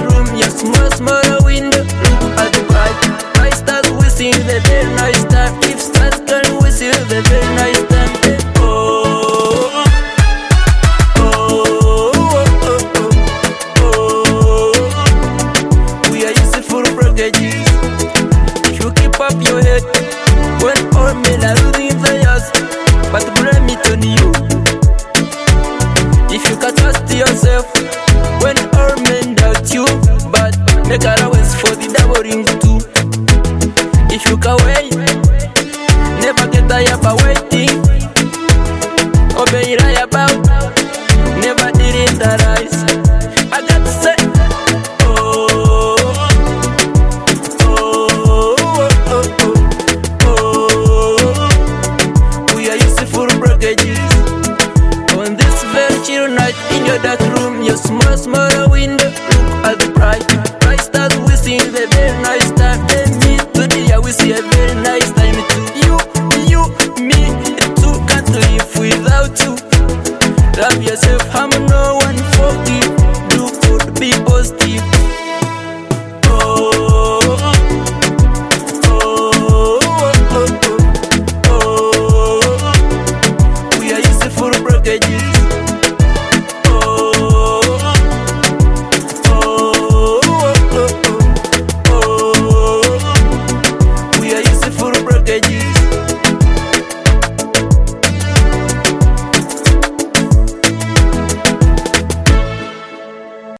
room, your small, small window. Look at the bright stars, we see the very nice time. If stars can we see the very nice time. Oh, oh, oh, oh, oh, oh. We are useful brokerages. If you keep up your head when all men are losing theirs, but blame it on you. If you can trust yourself when all men doubt you, but make allowance for the double ring too. If you can wait, never get tired by waiting. Obey right about, never did it the rise. I got to say, oh, oh, oh, oh, oh. We are useful brokerages. On this very chill night in your dark room, your small, small window.